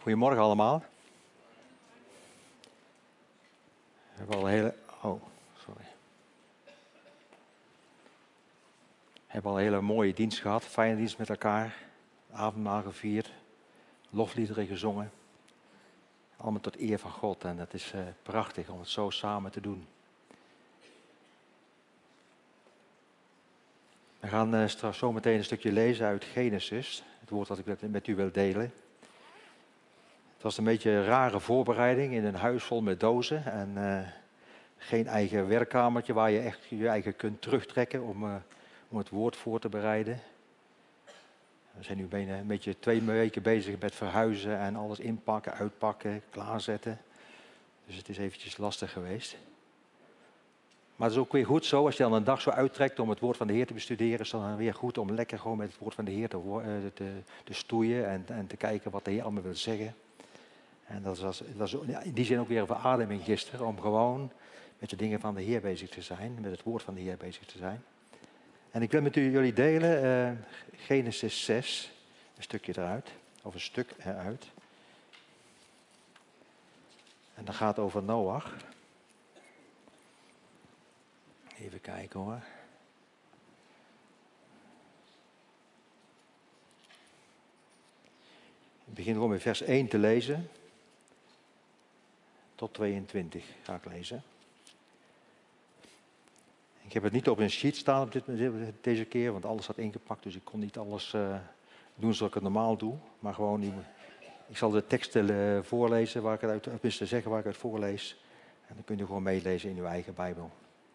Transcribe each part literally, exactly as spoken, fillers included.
Goedemorgen allemaal. We hebben al een hele... Oh, sorry. We hebben al een hele mooie dienst gehad, fijne dienst met elkaar. Avondmaal gevierd, lofliederen gezongen. Allemaal tot eer van God en het is uh, prachtig om het zo samen te doen. We gaan uh, straks zo meteen een stukje lezen uit Genesis, het woord dat ik met, met u wil delen. Het was een beetje een rare voorbereiding in een huis vol met dozen en uh, geen eigen werkkamertje waar je echt je eigen kunt terugtrekken om, uh, om het woord voor te bereiden. We zijn nu bijna een beetje twee weken bezig met verhuizen en alles inpakken, uitpakken, klaarzetten. Dus het is eventjes lastig geweest. Maar het is ook weer goed zo, als je dan een dag zo uittrekt om het woord van de Heer te bestuderen, is het dan weer goed om lekker gewoon met het woord van de Heer te, te, te stoeien en, en te kijken wat de Heer allemaal wil zeggen. En dat was, dat was in die zin ook weer een verademing gisteren, om gewoon met de dingen van de Heer bezig te zijn, met het woord van de Heer bezig te zijn. En ik wil met jullie delen uh, Genesis zes, een stukje eruit, of een stuk eruit. En dat gaat over Noach. Even kijken hoor. Ik begin gewoon met vers één te lezen. Tot tweeëntwintig ga ik lezen. Ik heb het niet op een sheet staan op dit, deze keer, want alles had ingepakt, dus ik kon niet alles uh, doen zoals ik het normaal doe. Maar gewoon, die, ik zal de teksten uh, voorlezen, waar ik het uit, tenminste zeggen waar ik het voorlees. En dan kun je gewoon meelezen in uw eigen Bijbel.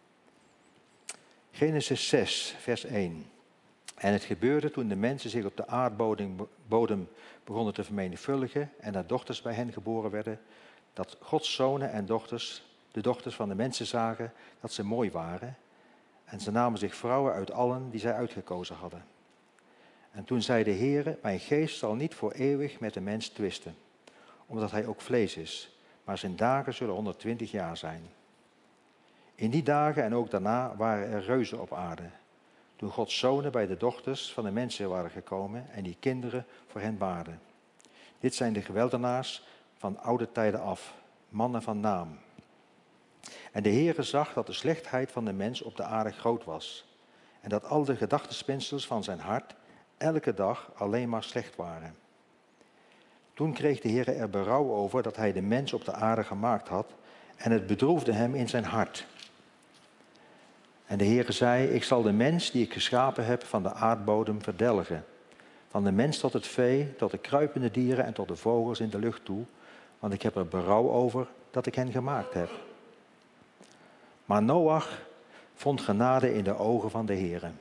Genesis zes, vers één. En het gebeurde toen de mensen zich op de aardbodem begonnen te vermenigvuldigen en er dochters bij hen geboren werden, dat Gods zonen en dochters, de dochters van de mensen zagen dat ze mooi waren. En ze namen zich vrouwen uit allen die zij uitgekozen hadden. En toen zei de Heere, mijn geest zal niet voor eeuwig met de mens twisten, omdat hij ook vlees is, maar zijn dagen zullen honderdtwintig jaar zijn. In die dagen en ook daarna waren er reuzen op aarde, toen Gods zonen bij de dochters van de mensen waren gekomen en die kinderen voor hen baarden. Dit zijn de geweldenaars van oude tijden af, mannen van naam. En de Heere zag dat de slechtheid van de mens op de aarde groot was en dat al de gedachtenspinsels van zijn hart elke dag alleen maar slecht waren. Toen kreeg de Heere er berouw over dat hij de mens op de aarde gemaakt had en het bedroefde hem in zijn hart. En de Heere zei, ik zal de mens die ik geschapen heb van de aardbodem verdelgen, van de mens tot het vee, tot de kruipende dieren en tot de vogels in de lucht toe, want ik heb er berouw over dat ik hen gemaakt heb. Maar Noach vond genade in de ogen van de Heere.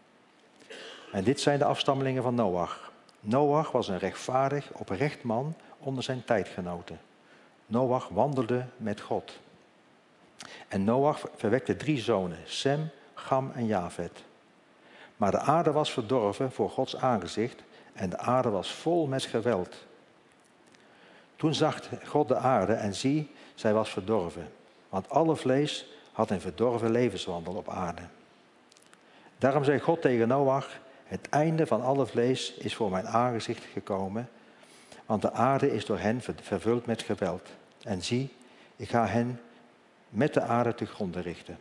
En dit zijn de afstammelingen van Noach. Noach was een rechtvaardig, oprecht man onder zijn tijdgenoten. Noach wandelde met God. En Noach verwekte drie zonen, Sem, Cham en Jafet. Maar de aarde was verdorven voor Gods aangezicht en de aarde was vol met geweld. Toen zag God de aarde en zie, zij was verdorven, want alle vlees had een verdorven levenswandel op aarde. Daarom zei God tegen Noach, het einde van alle vlees is voor mijn aangezicht gekomen, want de aarde is door hen vervuld met geweld. En zie, ik ga hen met de aarde te gronde richten.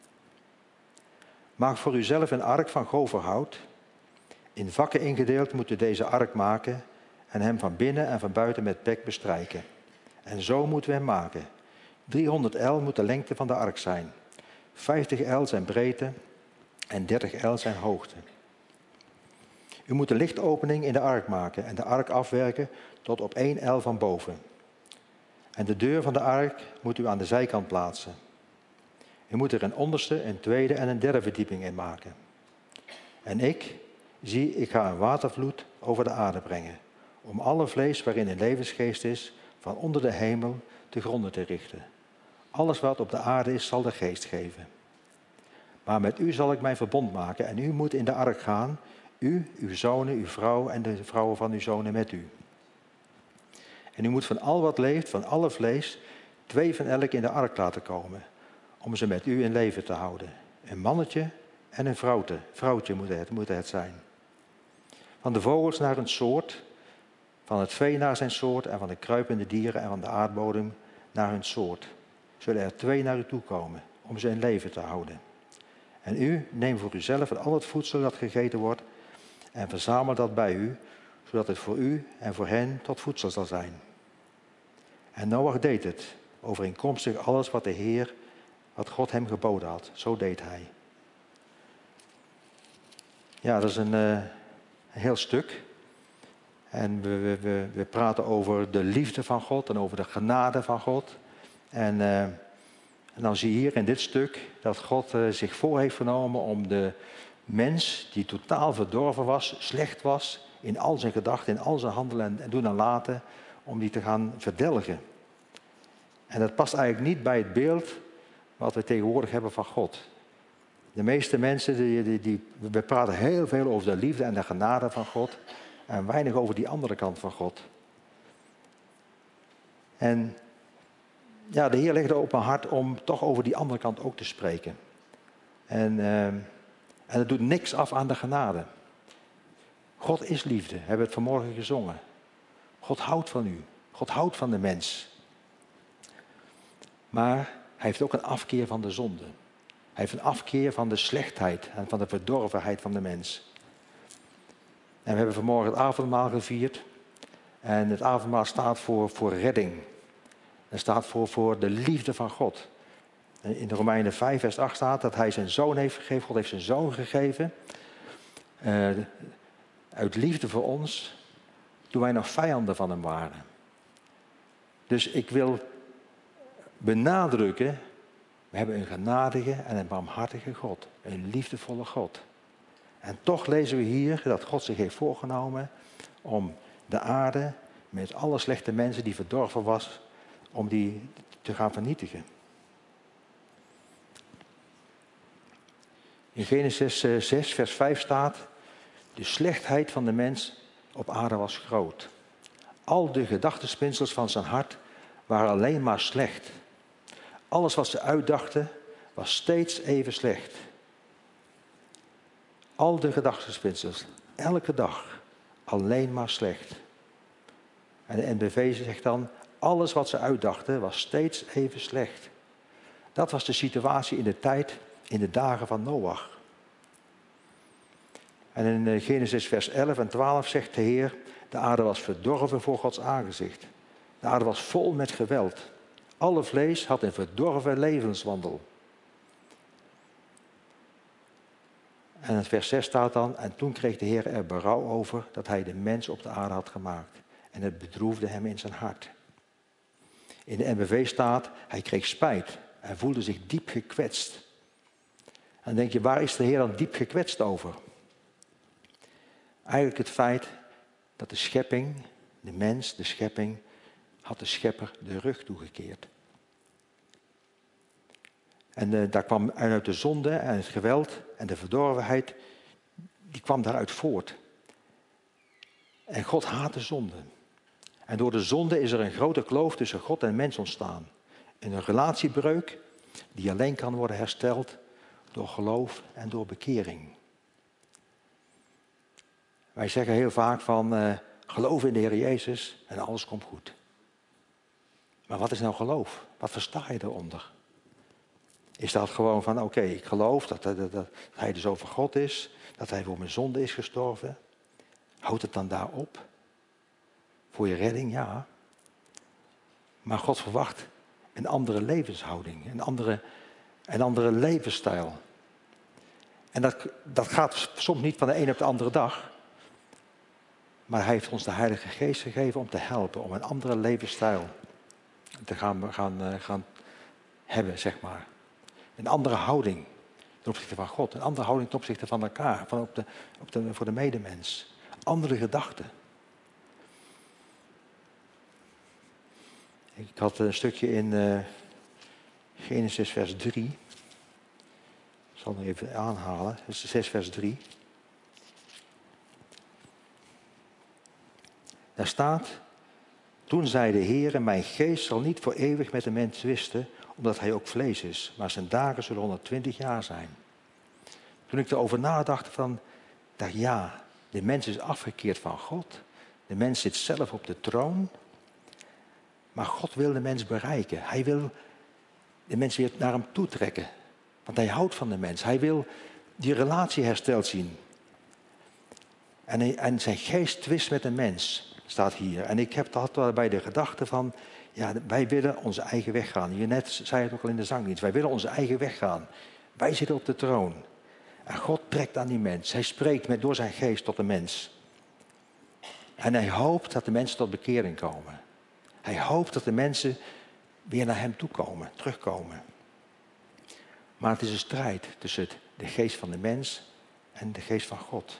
Maak voor uzelf een ark van goverhout. In vakken ingedeeld moet u deze ark maken en hem van binnen en van buiten met pek bestrijken. En zo moeten we hem maken. driehonderd el moet de lengte van de ark zijn. vijftig el zijn breedte en dertig el zijn hoogte. U moet de lichtopening in de ark maken en de ark afwerken tot op één el van boven. En de deur van de ark moet u aan de zijkant plaatsen. U moet er een onderste, een tweede en een derde verdieping in maken. En ik, zie, ik ga een watervloed over de aarde brengen, om alle vlees waarin een levensgeest is, van onder de hemel te gronden te richten. Alles wat op de aarde is, zal de geest geven. Maar met u zal ik mijn verbond maken en u moet in de ark gaan, u, uw zonen, uw vrouw en de vrouwen van uw zonen met u. En u moet van al wat leeft, van alle vlees, twee van elk in de ark laten komen, om ze met u in leven te houden. Een mannetje en een vrouwtje, vrouwtje moet het, moet het zijn. Van de vogels naar een soort, Van het vee naar zijn soort en van de kruipende dieren en van de aardbodem naar hun soort. Zullen er twee naar u toe komen om ze in leven te houden. En u neemt voor uzelf al het voedsel dat gegeten wordt en verzamel dat bij u, zodat het voor u en voor hen tot voedsel zal zijn. En Noach deed het, overeenkomstig alles wat de Heer, wat God hem geboden had. Zo deed hij. Ja, dat is een, uh, een heel stuk. En we, we, we praten over de liefde van God en over de genade van God. En, uh, en dan zie je hier in dit stuk dat God uh, zich voor heeft genomen om de mens die totaal verdorven was, slecht was, in al zijn gedachten, in al zijn handelen en, en doen en laten, om die te gaan verdelgen. En dat past eigenlijk niet bij het beeld wat we tegenwoordig hebben van God. De meeste mensen, die, die, die, we praten heel veel over de liefde en de genade van God en weinig over die andere kant van God. En ja, de Heer legde op mijn hart om toch over die andere kant ook te spreken. En, uh, en het doet niks af aan de genade. God is liefde, we hebben het vanmorgen gezongen. God houdt van u, God houdt van de mens. Maar hij heeft ook een afkeer van de zonde. Hij heeft een afkeer van de slechtheid en van de verdorvenheid van de mens. En we hebben vanmorgen het avondmaal gevierd. En het avondmaal staat voor, voor redding. Het staat voor, voor de liefde van God. In de Romeinen vijf vers acht staat dat hij zijn zoon heeft gegeven. God heeft zijn zoon gegeven. Uh, uit liefde voor ons, toen wij nog vijanden van hem waren. Dus ik wil benadrukken, we hebben een genadige en een barmhartige God. Een liefdevolle God. En toch lezen we hier dat God zich heeft voorgenomen om de aarde met alle slechte mensen die verdorven was, om die te gaan vernietigen. In Genesis zes vers vijf staat, de slechtheid van de mens op aarde was groot. Al de gedachtenspinsels van zijn hart waren alleen maar slecht. Alles wat ze uitdachten was steeds even slecht. Al de gedachtenspinsels, elke dag, alleen maar slecht. En de N B V zegt dan, alles wat ze uitdachten was steeds even slecht. Dat was de situatie in de tijd, in de dagen van Noach. En in Genesis vers elf en twaalf zegt de Heer, de aarde was verdorven voor Gods aangezicht. De aarde was vol met geweld. Alle vlees had een verdorven levenswandel. En het vers zes staat dan, en toen kreeg de Heer er berouw over dat hij de mens op de aarde had gemaakt. En het bedroefde hem in zijn hart. In de N B V staat, hij kreeg spijt. Hij voelde zich diep gekwetst. En dan denk je, waar is de Heer dan diep gekwetst over? Eigenlijk het feit dat de schepping, de mens, de schepping, had de schepper de rug toegekeerd. En uh, daar kwam uit de zonde en het geweld en de verdorvenheid, die kwam daaruit voort. En God haat de zonde. En door de zonde is er een grote kloof tussen God en mens ontstaan. Een relatiebreuk die alleen kan worden hersteld door geloof en door bekering. Wij zeggen heel vaak van, uh, geloof in de Heer Jezus en alles komt goed. Maar wat is nou geloof? Wat versta je eronder? Is dat gewoon van, oké, okay, ik geloof dat, dat, dat, dat hij dus over God is, dat hij voor mijn zonde is gestorven. Houdt het dan daar op? Voor je redding, ja. Maar God verwacht een andere levenshouding, een andere, een andere levensstijl. En dat, dat gaat soms niet van de een op de andere dag. Maar hij heeft ons de Heilige Geest gegeven om te helpen, om een andere levensstijl te gaan, gaan, gaan hebben, zeg maar. Een andere houding ten opzichte van God, een andere houding ten opzichte van elkaar, van op de, op de, voor de medemens. Andere gedachten. Ik had een stukje in uh, Genesis vers drie. Ik zal het even aanhalen. Dat is zes vers drie. Daar staat, toen zei de Heere, mijn geest zal niet voor eeuwig met de mens twisten, omdat hij ook vlees is, maar zijn dagen zullen honderdtwintig jaar zijn. Toen ik erover nadacht van, dacht ja, de mens is afgekeerd van God. De mens zit zelf op de troon. Maar God wil de mens bereiken. Hij wil de mens weer naar hem toe trekken. Want hij houdt van de mens. Hij wil die relatie hersteld zien. En, hij, en zijn geest twist met de mens, staat hier. En ik heb altijd bij de gedachte van, ja, wij willen onze eigen weg gaan. Je net zei het ook al in de zangdienst. Wij willen onze eigen weg gaan. Wij zitten op de troon. En God trekt aan die mens. Hij spreekt met, door zijn geest tot de mens. En hij hoopt dat de mensen tot bekering komen. Hij hoopt dat de mensen weer naar hem toe komen, terugkomen. Maar het is een strijd tussen de geest van de mens en de geest van God.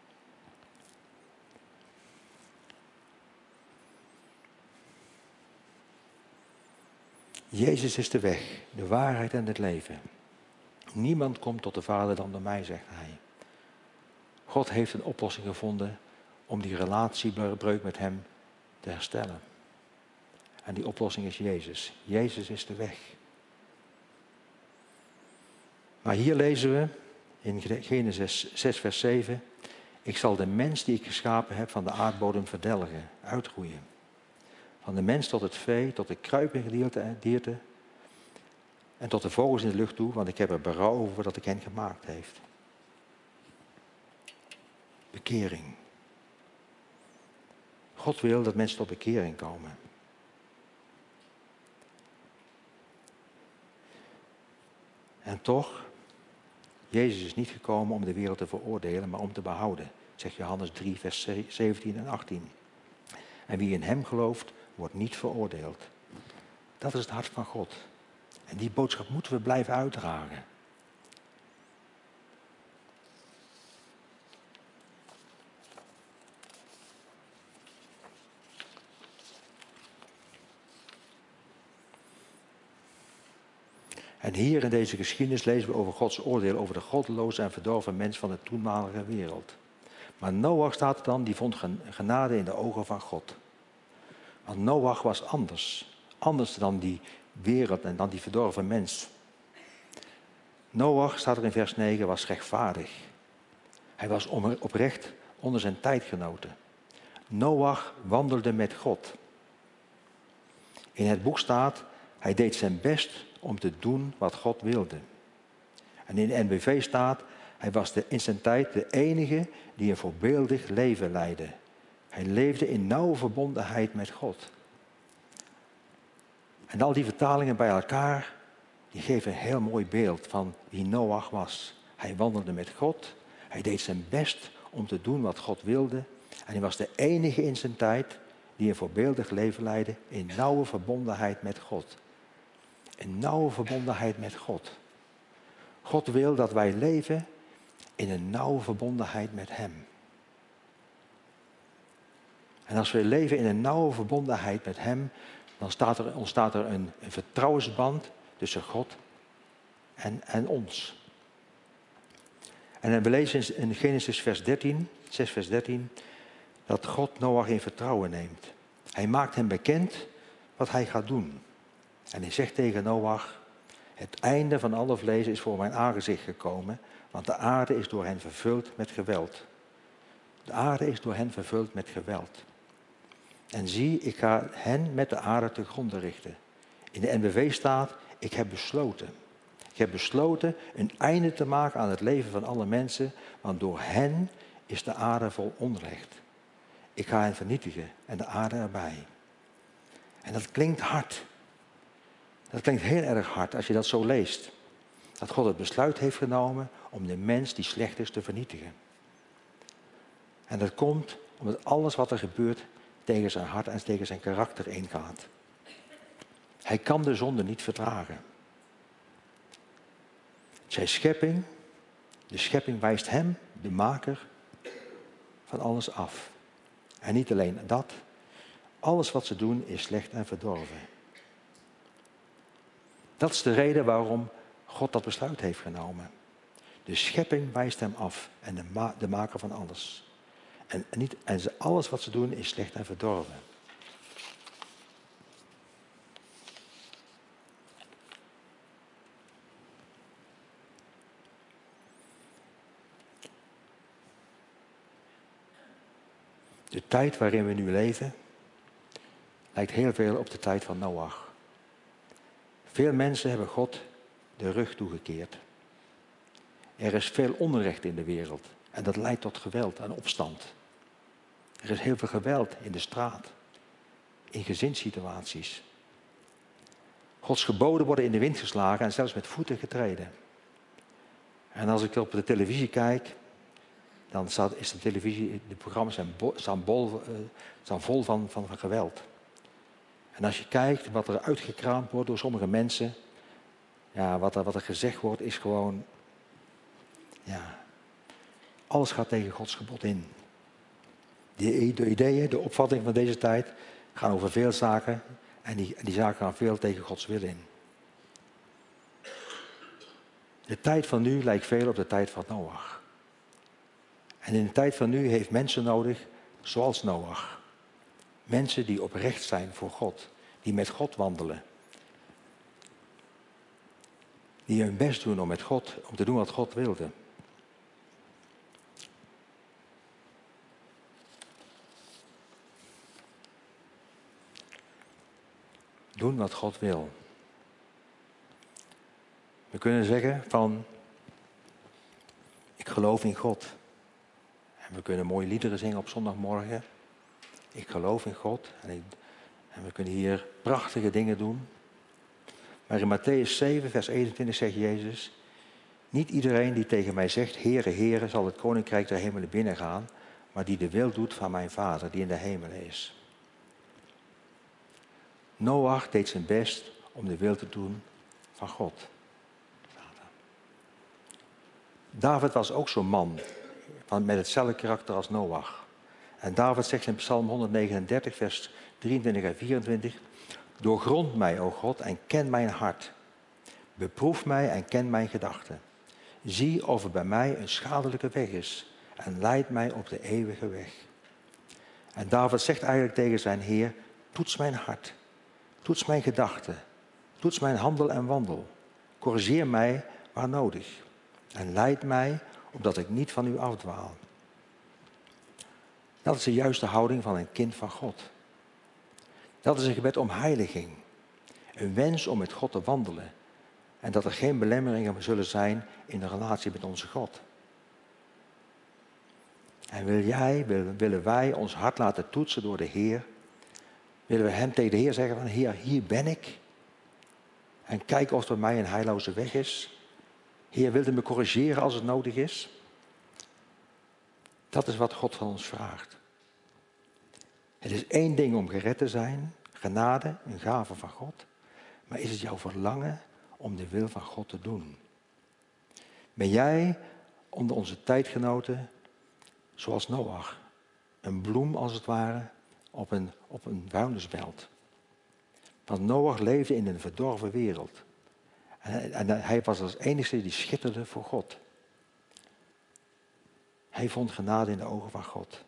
Jezus is de weg, de waarheid en het leven. Niemand komt tot de Vader dan door mij, zegt hij. God heeft een oplossing gevonden om die relatiebreuk met hem te herstellen. En die oplossing is Jezus. Jezus is de weg. Maar hier lezen we in Genesis zes vers zeven. Ik zal de mens die ik geschapen heb van de aardbodem verdelgen, uitroeien. Van de mens tot het vee, tot de kruipende dierte en tot de vogels in de lucht toe, want ik heb er berouw over dat ik hen gemaakt heeft. Bekering. God wil dat mensen tot bekering komen. En toch, Jezus is niet gekomen om de wereld te veroordelen, maar om te behouden, zegt Johannes drie, vers zeventien en achttien. En wie in hem gelooft, wordt niet veroordeeld. Dat is het hart van God. En die boodschap moeten we blijven uitdragen. En hier in deze geschiedenis lezen we over Gods oordeel over de goddeloze en verdorven mens van de toenmalige wereld. Maar Noach staat er dan, die vond genade in de ogen van God. Want Noach was anders. Anders dan die wereld en dan die verdorven mens. Noach, staat er in vers negen, was rechtvaardig. Hij was oprecht onder zijn tijdgenoten. Noach wandelde met God. In het boek staat, hij deed zijn best om te doen wat God wilde. En in de N B V staat, hij was de, in zijn tijd de enige die een voorbeeldig leven leidde. Hij leefde in nauwe verbondenheid met God. En al die vertalingen bij elkaar, die geven een heel mooi beeld van wie Noach was. Hij wandelde met God, hij deed zijn best om te doen wat God wilde. En hij was de enige in zijn tijd die een voorbeeldig leven leidde in nauwe verbondenheid met God. In nauwe verbondenheid met God. God wil dat wij leven in een nauwe verbondenheid met hem. En als we leven in een nauwe verbondenheid met hem, dan staat er, ontstaat er een, een vertrouwensband tussen God en, en ons. En we lezen in Genesis vers dertien, zes vers dertien, dat God Noach in vertrouwen neemt. Hij maakt hem bekend wat hij gaat doen. En hij zegt tegen Noach, het einde van alle vlees is voor mijn aangezicht gekomen, want de aarde is door hen vervuld met geweld. De aarde is door hen vervuld met geweld. En zie, ik ga hen met de aarde te gronden richten. In de N B V staat, ik heb besloten. Ik heb besloten een einde te maken aan het leven van alle mensen, want door hen is de aarde vol onrecht. Ik ga hen vernietigen en de aarde erbij. En dat klinkt hard. Dat klinkt heel erg hard als je dat zo leest. Dat God het besluit heeft genomen om de mens die slecht is te vernietigen. En dat komt omdat alles wat er gebeurt tegen zijn hart en tegen zijn karakter ingaat. Hij kan de zonde niet verdragen. Zijn schepping, de schepping wijst hem, de maker, van alles af. En niet alleen dat, alles wat ze doen is slecht en verdorven. Dat is de reden waarom God dat besluit heeft genomen. De schepping wijst hem af en de, ma- de maker van alles. En, en, niet, en ze, alles wat ze doen is slecht en verdorven. De tijd waarin we nu leven lijkt heel veel op de tijd van Noach. Veel mensen hebben God de rug toegekeerd. Er is veel onrecht in de wereld en dat leidt tot geweld en opstand. Er is heel veel geweld in de straat, in gezinssituaties. Gods geboden worden in de wind geslagen en zelfs met voeten getreden. En als ik op de televisie kijk, dan staat, is de televisie, de programma's zijn, bo, staan, bol, uh, staan vol van, van, van geweld. En als je kijkt wat er uitgekraamd wordt door sommige mensen, ja, wat, er, wat er gezegd wordt is gewoon, ja, alles gaat tegen Gods gebod in. De, de ideeën, de opvattingen van deze tijd gaan over veel zaken en die, die zaken gaan veel tegen Gods wil in. De tijd van nu lijkt veel op de tijd van Noach. En in de tijd van nu heeft mensen nodig zoals Noach. Mensen die oprecht zijn voor God, die met God wandelen. Die hun best doen om met God, om te doen wat God wilde. Doen wat God wil. We kunnen zeggen van, ik geloof in God. En we kunnen mooie liederen zingen op zondagmorgen. Ik geloof in God. En, ik, en we kunnen hier prachtige dingen doen. Maar in Mattheüs zeven, vers eenentwintig zegt Jezus, niet iedereen die tegen mij zegt, Heere, Heere, zal het koninkrijk der hemelen binnengaan, maar die de wil doet van mijn Vader, die in de hemelen is. Noach deed zijn best om de wil te doen van God. David was ook zo'n man, met hetzelfde karakter als Noach. En David zegt in Psalm honderdnegenendertig, vers drieëntwintig en vierentwintig, doorgrond mij, o God, en ken mijn hart. Beproef mij en ken mijn gedachten. Zie of er bij mij een schadelijke weg is en leid mij op de eeuwige weg. En David zegt eigenlijk tegen zijn Heer, toets mijn hart, toets mijn gedachten, toets mijn handel en wandel. Corrigeer mij waar nodig en leid mij opdat ik niet van u afdwaal. Dat is de juiste houding van een kind van God. Dat is een gebed om heiliging. Een wens om met God te wandelen. En dat er geen belemmeringen zullen zijn in de relatie met onze God. En wil jij, willen wij ons hart laten toetsen door de Heer? Willen we hem tegen de Heer zeggen van Heer, hier ben ik. En kijk of er bij mij een heilloze weg is. Heer, wilt u me corrigeren als het nodig is? Dat is wat God van ons vraagt. Het is één ding om gered te zijn, genade, een gave van God. Maar is het jouw verlangen om de wil van God te doen? Ben jij onder onze tijdgenoten, zoals Noach, een bloem als het ware op een, op een vuilnisbelt? Want Noach leefde in een verdorven wereld. En, en hij was als enige die schitterde voor God. Hij vond genade in de ogen van God.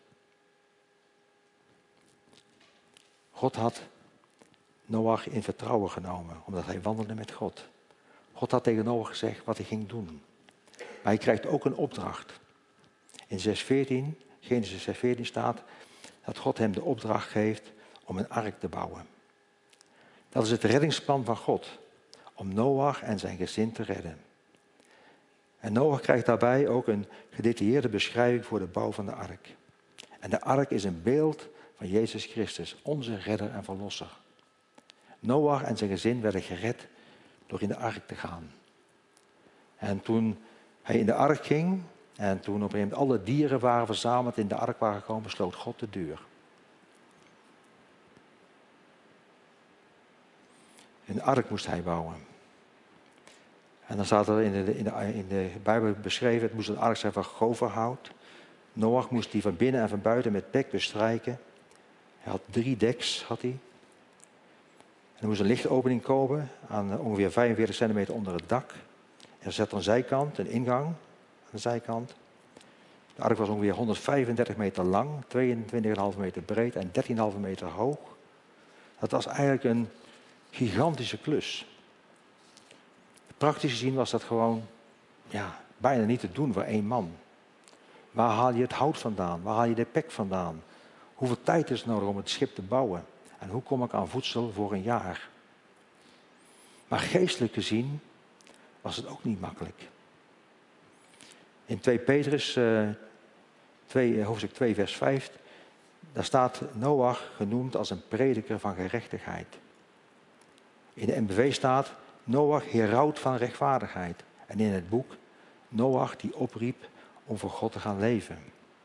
God had Noach in vertrouwen genomen, omdat hij wandelde met God. God had tegen Noach gezegd wat hij ging doen. Maar hij krijgt ook een opdracht. In zes veertien, Genesis zes veertien staat dat God hem de opdracht geeft om een ark te bouwen. Dat is het reddingsplan van God, om Noach en zijn gezin te redden. En Noach krijgt daarbij ook een gedetailleerde beschrijving voor de bouw van de ark. En de ark is een beeld van Jezus Christus, onze redder en verlosser. Noach en zijn gezin werden gered door in de ark te gaan. En toen hij in de ark ging en toen op een gegeven moment alle dieren waren verzameld in de ark waren gekomen, sloot God de deur. Een ark moest hij bouwen. En dan staat er in de, in, de, in de Bijbel beschreven, het moest een ark zijn van goverhout. Noach moest die van binnen en van buiten met pek bestrijken. Hij had drie deks, had hij. En er moest een lichtopening komen aan ongeveer vijfenveertig centimeter onder het dak. Er zat een zijkant, een ingang aan de zijkant. De ark was ongeveer honderdvijfendertig meter lang, tweeëntwintig komma vijf meter breed en dertien komma vijf meter hoog. Dat was eigenlijk een gigantische klus. Praktisch gezien was dat gewoon ja, bijna niet te doen voor één man. Waar haal je het hout vandaan? Waar haal je de pek vandaan? Hoeveel tijd is er nodig om het schip te bouwen? En hoe kom ik aan voedsel voor een jaar? Maar geestelijk gezien was het ook niet makkelijk. In twee Petrus, uh, twee, hoofdstuk twee, vers vijf, daar staat Noach genoemd als een prediker van gerechtigheid. In de N B V staat Noach heraut van rechtvaardigheid. En in het boek Noach die opriep om voor God te gaan leven.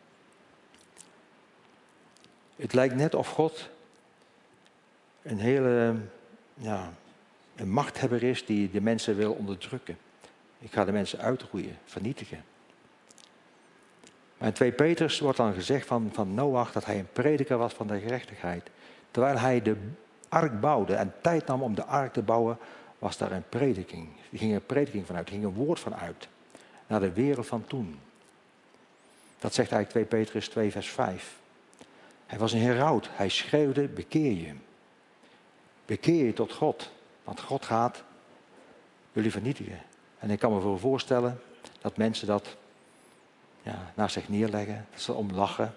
Het lijkt net of God een hele ja, een machthebber is die de mensen wil onderdrukken. Ik ga de mensen uitroeien, vernietigen. Maar in twee Petrus wordt dan gezegd van, van Noach dat hij een prediker was van de gerechtigheid. Terwijl hij de ark bouwde en tijd nam om de ark te bouwen, was daar een prediking. Er ging een prediking vanuit, er ging een woord vanuit. Naar de wereld van toen. Dat zegt eigenlijk twee Petrus twee vers vijf. Hij was een heraut, hij schreeuwde, bekeer je. Bekeer je tot God, want God gaat jullie vernietigen. En ik kan me voorstellen dat mensen dat ja, naast zich neerleggen, dat ze om lachen.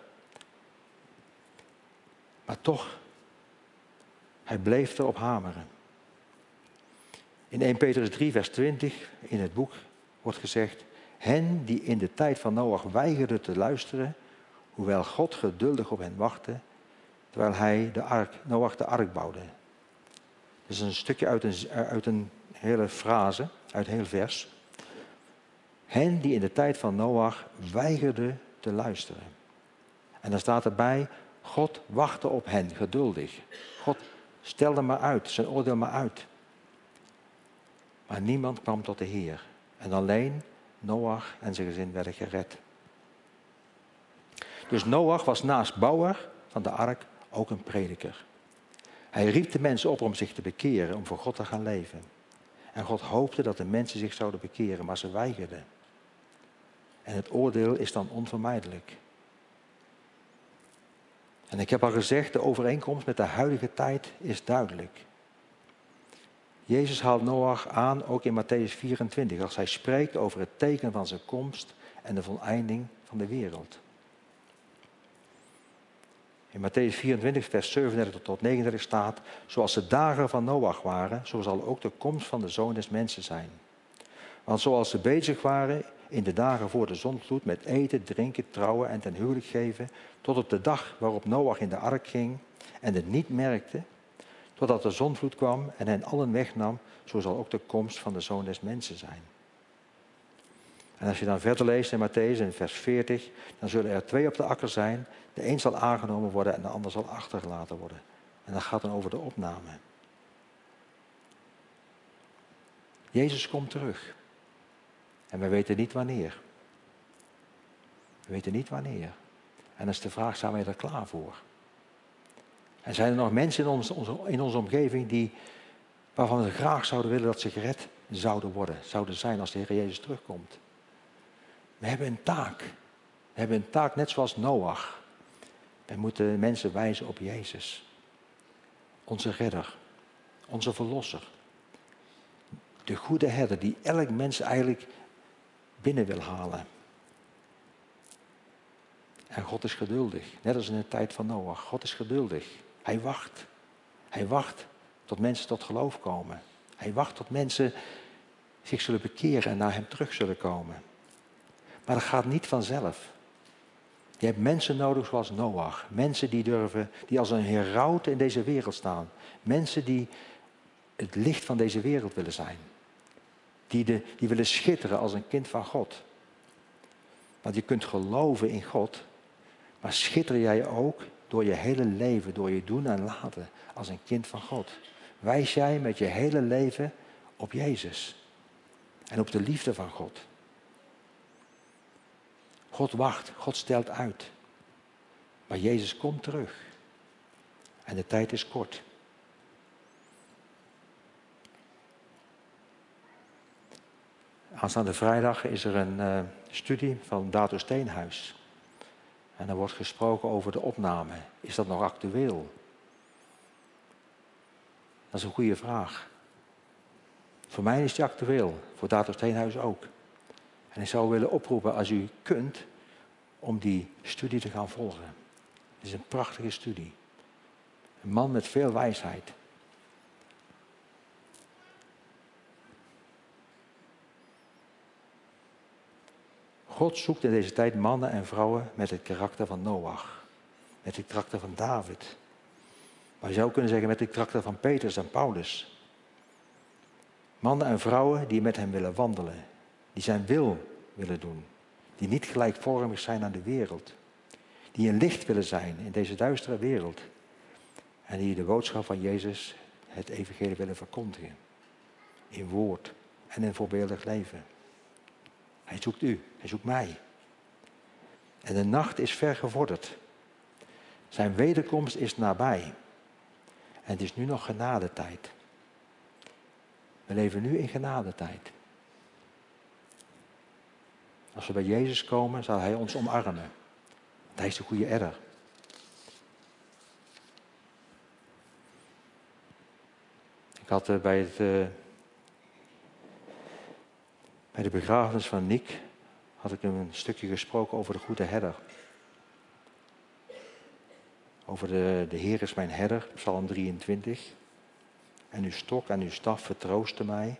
Maar toch, hij bleef erop hameren. In eerste Petrus drie vers twintig in het boek wordt gezegd, hen die in de tijd van Noach weigerden te luisteren, hoewel God geduldig op hen wachtte, terwijl hij de ark, Noach de ark bouwde. Dat is een stukje uit een, uit een hele frase, uit een heel vers. Hen die in de tijd van Noach weigerden te luisteren. En dan staat erbij, God wachtte op hen, geduldig. God stelde maar uit, zijn oordeel maar uit. Maar niemand kwam tot de Heer. En alleen Noach en zijn gezin werden gered. Dus Noach was naast bouwer van de ark ook een prediker. Hij riep de mensen op om zich te bekeren, om voor God te gaan leven. En God hoopte dat de mensen zich zouden bekeren, maar ze weigerden. En het oordeel is dan onvermijdelijk. En ik heb al gezegd, de overeenkomst met de huidige tijd is duidelijk. Jezus haalt Noach aan, ook in Matthäus vierentwintig, als hij spreekt over het teken van zijn komst en de voleinding van de wereld. In Matthäus vierentwintig, vers zevenendertig tot negenendertig staat, zoals de dagen van Noach waren, zo zal ook de komst van de Zoon des Mensen zijn. Want zoals ze bezig waren in de dagen voor de zondvloed met eten, drinken, trouwen en ten huwelijk geven, tot op de dag waarop Noach in de ark ging en het niet merkte, totdat de zondvloed kwam en hen allen wegnam, zo zal ook de komst van de Zoon des Mensen zijn. En als je dan verder leest in Matthäus in vers veertig, dan zullen er twee op de akker zijn. De een zal aangenomen worden en de ander zal achtergelaten worden. En dat gaat dan over de opname. Jezus komt terug. En we weten niet wanneer. We weten niet wanneer. En dan is de vraag, zijn wij er klaar voor? En zijn er nog mensen in, ons, in onze omgeving die, waarvan we graag zouden willen dat ze gered zouden worden, zouden zijn als de Heer Jezus terugkomt? We hebben een taak. We hebben een taak net zoals Noach. Wij moeten mensen wijzen op Jezus. Onze redder. Onze verlosser. De goede herder die elk mens eigenlijk binnen wil halen. En God is geduldig. Net als in de tijd van Noach. God is geduldig. Hij wacht. Hij wacht tot mensen tot geloof komen. Hij wacht tot mensen zich zullen bekeren en naar hem terug zullen komen. Maar dat gaat niet vanzelf. Je hebt mensen nodig zoals Noach. Mensen die durven, die als een heraut in deze wereld staan. Mensen die het licht van deze wereld willen zijn. Die, de, die willen schitteren als een kind van God. Want je kunt geloven in God. Maar schitter jij ook door je hele leven, door je doen en laten als een kind van God. Wijs jij met je hele leven op Jezus. En op de liefde van God. God wacht, God stelt uit. Maar Jezus komt terug. En de tijd is kort. Aanstaande vrijdag is er een uh, studie van Dato Steenhuis. En er wordt gesproken over de opname. Is dat nog actueel? Dat is een goede vraag. Voor mij is die actueel. Voor Dato Steenhuis ook. En ik zou willen oproepen als u kunt om die studie te gaan volgen. Het is een prachtige studie. Een man met veel wijsheid. God zoekt in deze tijd mannen en vrouwen met het karakter van Noach. Met het karakter van David. Maar je zou kunnen zeggen met het karakter van Petrus en Paulus. Mannen en vrouwen die met hem willen wandelen. Die zijn wil willen doen. Die niet gelijkvormig zijn aan de wereld. Die een licht willen zijn in deze duistere wereld. En die de boodschap van Jezus, het evangelie willen verkondigen. In woord en in voorbeeldig leven. Hij zoekt u, hij zoekt mij. En de nacht is ver gevorderd. Zijn wederkomst is nabij. En het is nu nog genadetijd. We leven nu in genadetijd. Als we bij Jezus komen, zal hij ons omarmen. Want hij is de goede herder. Ik had uh, bij, het, uh, bij de begrafenis van Nick had ik een stukje gesproken over de goede herder. Over de, de Heer is mijn herder, Psalm drieëntwintig. En uw stok en uw staf vertroosten mij.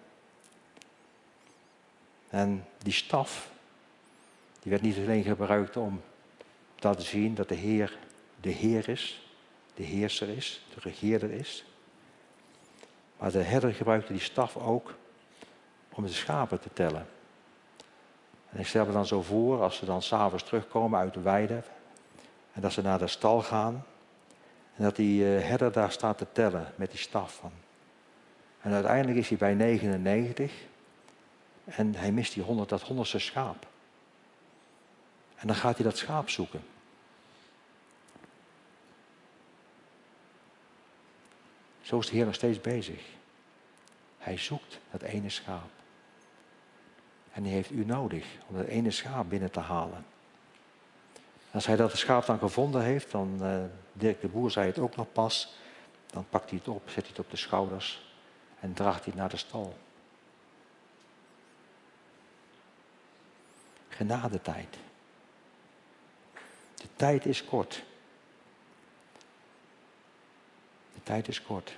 En die staf, die werd niet alleen gebruikt om te laten zien dat de Heer de Heer is, de heerser is, de regeerder is. Maar de herder gebruikte die staf ook om de schapen te tellen. En ik stel me dan zo voor, als ze dan s'avonds terugkomen uit de weide, en dat ze naar de stal gaan, en dat die herder daar staat te tellen met die staf van. En uiteindelijk is hij bij negenennegentig en hij mist die honderd, dat honderdste schaap. En dan gaat hij dat schaap zoeken. Zo is de Heer nog steeds bezig. Hij zoekt dat ene schaap. En hij heeft u nodig om dat ene schaap binnen te halen. Als hij dat schaap dan gevonden heeft, dan, uh, Dirk de Boer zei het ook nog pas, dan pakt hij het op, zet hij het op de schouders en draagt hij het naar de stal. Genadetijd. De tijd is kort. De tijd is kort.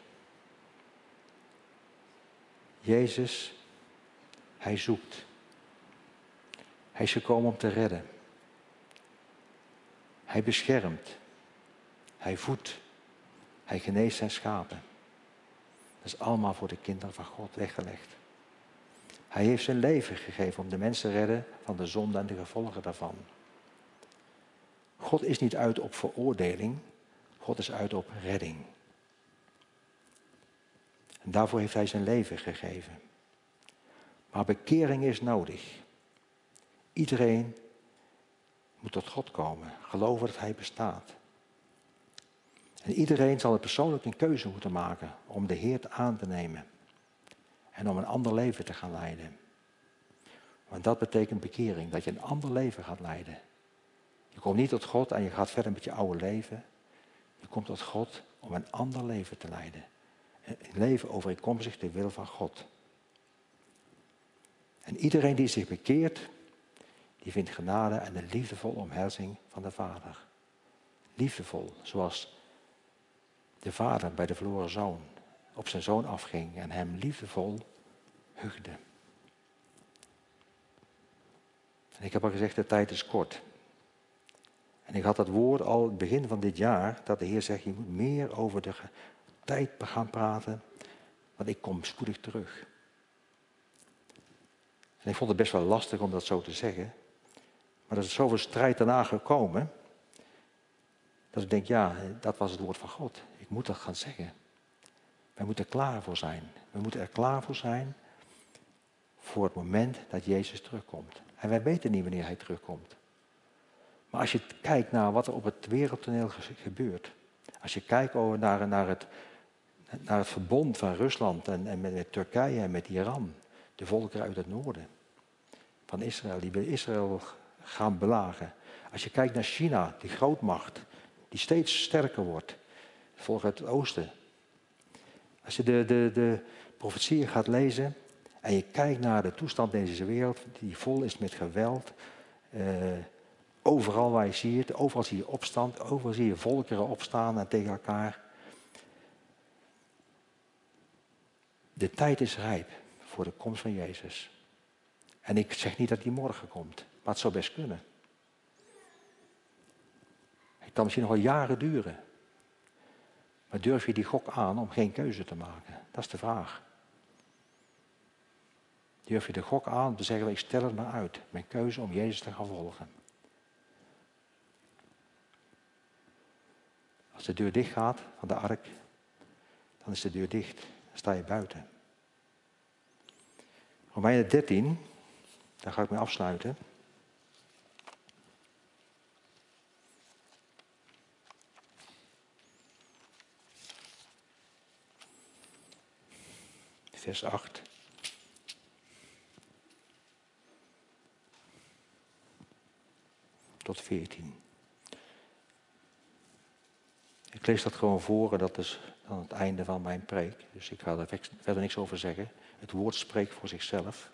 Jezus, hij zoekt. Hij is gekomen om te redden. Hij beschermt. Hij voedt. Hij geneest zijn schapen. Dat is allemaal voor de kinderen van God weggelegd. Hij heeft zijn leven gegeven om de mensen te redden van de zonde en de gevolgen daarvan. God is niet uit op veroordeling. God is uit op redding. En daarvoor heeft hij zijn leven gegeven. Maar bekering is nodig. Iedereen moet tot God komen. Geloven dat hij bestaat. En iedereen zal er persoonlijk een keuze moeten maken om de Heer aan te nemen. En om een ander leven te gaan leiden. Want dat betekent bekering, dat je een ander leven gaat leiden. Je komt niet tot God en je gaat verder met je oude leven. Je komt tot God om een ander leven te leiden. Een leven overeenkomstig de wil van God. En iedereen die zich bekeert, die vindt genade en een liefdevolle omhelzing van de Vader. Liefdevol, zoals de vader bij de verloren zoon op zijn zoon afging en hem liefdevol hugde. En ik heb al gezegd, de tijd is kort. En ik had dat woord al het begin van dit jaar, dat de Heer zegt, je moet meer over de tijd gaan praten, want ik kom spoedig terug. En ik vond het best wel lastig om dat zo te zeggen, maar er is zoveel strijd daarna gekomen, dat ik denk, ja, dat was het woord van God. Ik moet dat gaan zeggen. Wij moeten er klaar voor zijn. We moeten er klaar voor zijn voor het moment dat Jezus terugkomt. En wij weten niet wanneer hij terugkomt. Maar als je kijkt naar wat er op het wereldtoneel gebeurt. Als je kijkt naar, naar, het, naar het verbond van Rusland en, en met, met Turkije en met Iran. De volkeren uit het noorden van Israël, die bij Israël gaan belagen. Als je kijkt naar China, die grootmacht, die steeds sterker wordt. Het volk uit het oosten. Als je de, de, de profetieën gaat lezen en je kijkt naar de toestand in deze wereld, die vol is met geweld, eh, Overal waar je ziet, overal zie je opstand, overal zie je volkeren opstaan en tegen elkaar. De tijd is rijp voor de komst van Jezus. En ik zeg niet dat die morgen komt, maar het zou best kunnen. Het kan misschien nog wel jaren duren. Maar durf je die gok aan om geen keuze te maken? Dat is de vraag. Durf je de gok aan om te zeggen, ik stel het maar uit. Mijn keuze om Jezus te gaan volgen. Als de deur dicht gaat van de ark, dan is de deur dicht. Dan sta je buiten. Romeinen dertien, daar ga ik mee afsluiten. Vers acht. Tot veertien. Ik lees dat gewoon voor en dat is dan het einde van mijn preek. Dus ik ga er verder niks over zeggen. Het woord spreekt voor zichzelf.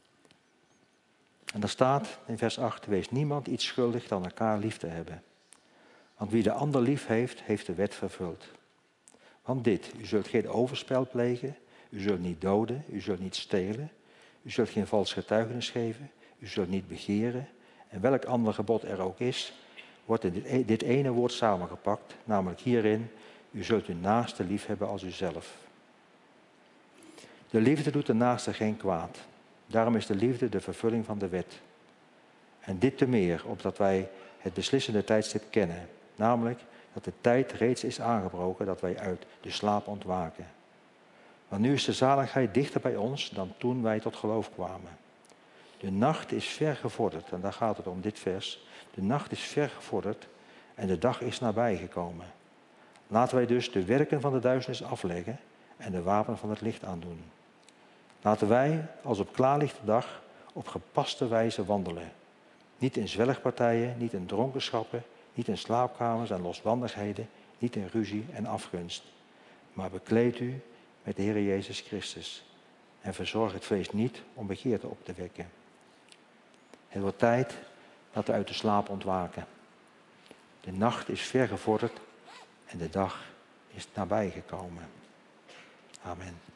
En daar staat in vers acht, wees niemand iets schuldig dan elkaar lief te hebben. Want wie de ander lief heeft, heeft de wet vervuld. Want dit, u zult geen overspel plegen, u zult niet doden, u zult niet stelen, u zult geen vals getuigenis geven, u zult niet begeren. En welk ander gebod er ook is, wordt in dit ene woord samengepakt, namelijk hierin, u zult uw naaste lief hebben als uzelf. De liefde doet de naaste geen kwaad. Daarom is de liefde de vervulling van de wet. En dit te meer, opdat wij het beslissende tijdstip kennen. Namelijk dat de tijd reeds is aangebroken dat wij uit de slaap ontwaken. Want nu is de zaligheid dichter bij ons dan toen wij tot geloof kwamen. De nacht is ver gevorderd, en daar gaat het om dit vers. De nacht is ver gevorderd en de dag is nabijgekomen. Laten wij dus de werken van de duisternis afleggen en de wapenen van het licht aandoen. Laten wij, als op klaarlichte dag, op gepaste wijze wandelen. Niet in zwelgpartijen, niet in dronkenschappen, niet in slaapkamers en losbandigheden, niet in ruzie en afgunst. Maar bekleed u met de Heer Jezus Christus en verzorg het vlees niet om begeerte op te wekken. Het wordt tijd dat we uit de slaap ontwaken. De nacht is ver gevorderd en de dag is nabijgekomen. Amen.